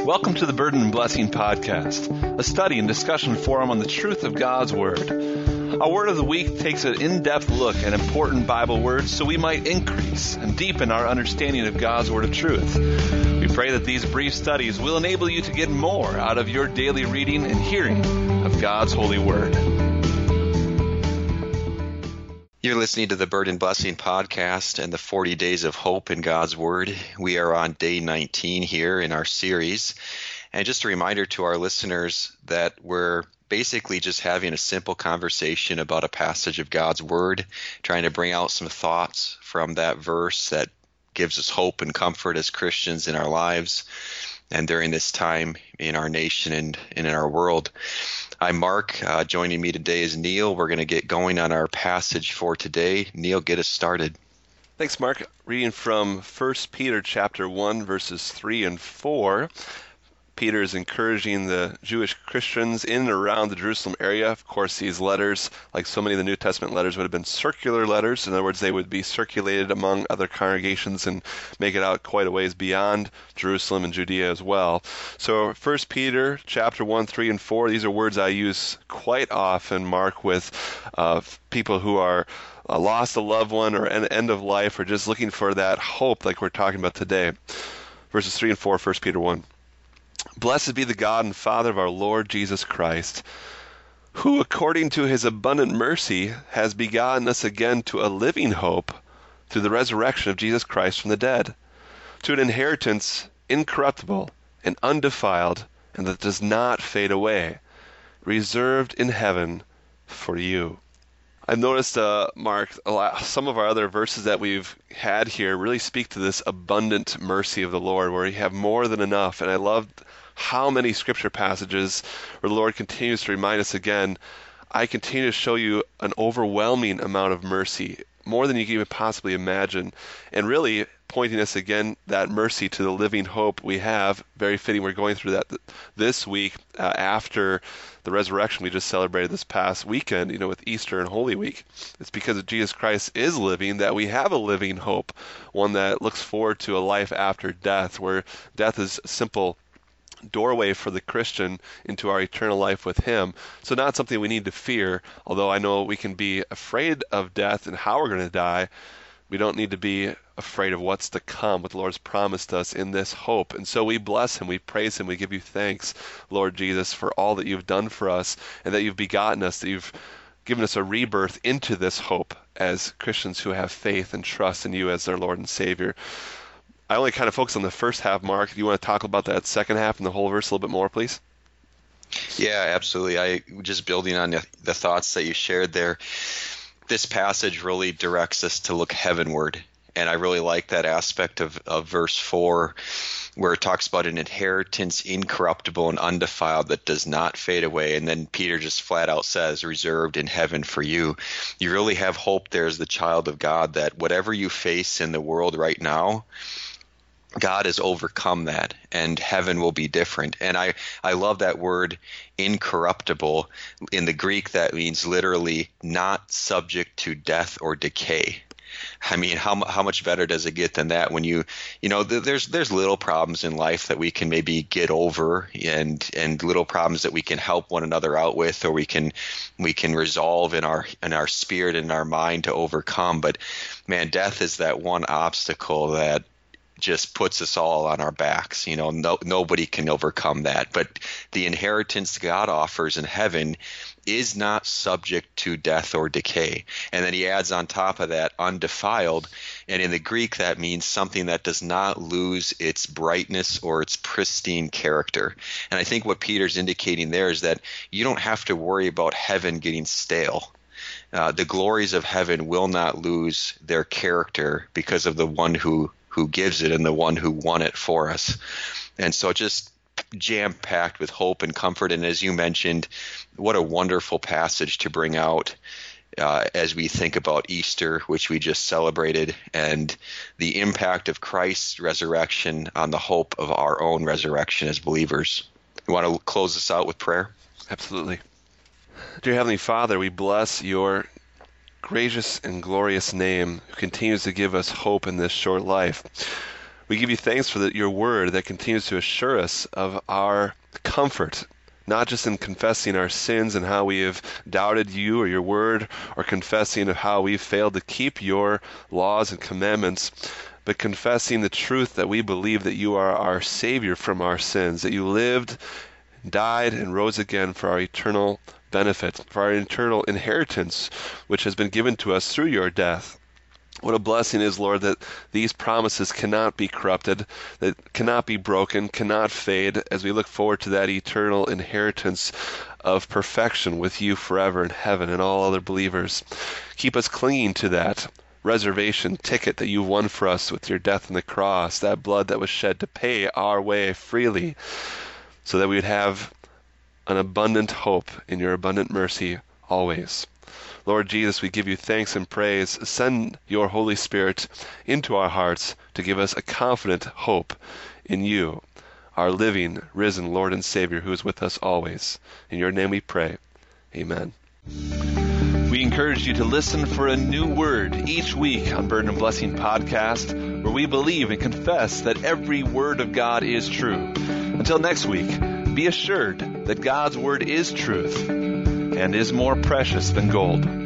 Welcome to the Burden and Blessing Podcast, a study and discussion forum on the truth of God's Word. Our Word of the Week takes an in-depth look at important Bible words so we might increase and deepen our understanding of God's Word of truth. We pray that these brief studies will enable you to get more out of your daily reading and hearing of God's holy Word. You're listening to the Burden and Blessing Podcast and the 40 Days of Hope in God's Word. We are on day 19 here in our series. And just a reminder to our listeners that we're basically just having a simple conversation about a passage of God's Word, trying to bring out some thoughts from that verse that gives us hope and comfort as Christians in our lives and during this time in our nation and in our world. I'm Mark. Joining me today is Neil. We're going to get going on our passage for today. Neil, get us started. Thanks, Mark. Reading from 1 Peter chapter 1, verses 3 and 4. Peter is encouraging the Jewish Christians in and around the Jerusalem area. Of course, these letters, like so many of the New Testament letters, would have been circular letters. In other words, they would be circulated among other congregations and make it out quite a ways beyond Jerusalem and Judea as well. So 1 Peter chapter 1, 3, and 4, these are words I use quite often, Mark, with people who are lost a loved one or an end of life or just looking for that hope like we're talking about today. Verses 3 and 4, 1 Peter 1. Blessed be the God and Father of our Lord Jesus Christ, who according to his abundant mercy has begotten us again to a living hope through the resurrection of Jesus Christ from the dead, to an inheritance incorruptible and undefiled and that does not fade away, reserved in heaven for you. I've noticed, Mark, some of our other verses that we've had here really speak to this abundant mercy of the Lord, where you have more than enough. And I love how many scripture passages where the Lord continues to remind us again, I continue to show you an overwhelming amount of mercy, more than you can even possibly imagine, and really pointing us again, that mercy to the living hope we have. Very fitting we're going through that this week after the resurrection we just celebrated this past weekend, with Easter and Holy Week. It's because of Jesus Christ is living that we have a living hope, one that looks forward to a life after death, where death is a simple doorway for the Christian into our eternal life with him. So not something we need to fear, although I know we can be afraid of death and how we're going to die. We don't need to be afraid of what's to come, what the Lord's promised us in this hope. And so we bless him, we praise him, we give you thanks, Lord Jesus, for all that you've done for us and that you've begotten us, that you've given us a rebirth into this hope as Christians who have faith and trust in you as their Lord and Savior. I only kind of focus on the first half, Mark. Do you want to talk about that second half and the whole verse a little bit more, please? Yeah, absolutely. I just building on the thoughts that you shared there. This passage really directs us to look heavenward. And I really like that aspect of verse 4, where it talks about an inheritance incorruptible and undefiled that does not fade away. And then Peter just flat out says, reserved in heaven for you. You really have hope there as the child of God that whatever you face in the world right now, God has overcome that, and heaven will be different. And I love that word incorruptible. In the Greek, that means literally not subject to death or decay. I mean, how much better does it get than that? When there's little problems in life that we can maybe get over, and little problems that we can help one another out with, or we can resolve in our spirit and our mind to overcome. But man, death is that one obstacle that just puts us all on our backs. Nobody can overcome that. But the inheritance God offers in heaven is not subject to death or decay. And then he adds on top of that, undefiled. And in the Greek, that means something that does not lose its brightness or its pristine character. And I think what Peter's indicating there is that you don't have to worry about heaven getting stale. The glories of heaven will not lose their character because of the one who gives it and the one who won it for us. And so just jam-packed with hope and comfort. And as you mentioned, what a wonderful passage to bring out as we think about Easter, which we just celebrated, and the impact of Christ's resurrection on the hope of our own resurrection as believers. You want to close this out with prayer? Absolutely. Dear Heavenly Father, we bless your gracious and glorious name, who continues to give us hope in this short life. We give you thanks for your word that continues to assure us of our comfort, not just in confessing our sins and how we have doubted you or your word, or confessing of how we've failed to keep your laws and commandments, but confessing the truth that we believe that you are our Savior from our sins, that you lived, died, and rose again for our eternal benefit, for our eternal inheritance, which has been given to us through your death. What a blessing is, Lord, that these promises cannot be corrupted, that cannot be broken, cannot fade, as we look forward to that eternal inheritance of perfection with you forever in heaven and all other believers. Keep us clinging to that reservation ticket that you won for us with your death on the cross, that blood that was shed to pay our way freely, so that we would have an abundant hope in your abundant mercy always. Lord Jesus, we give you thanks and praise. Send your Holy Spirit into our hearts to give us a confident hope in you, our living, risen Lord and Savior, who is with us always. In your name we pray. Amen. We encourage you to listen for a new word each week on Burden and Blessing Podcast, where we believe and confess that every word of God is true. Until next week, be assured that God's word is truth and is more precious than gold.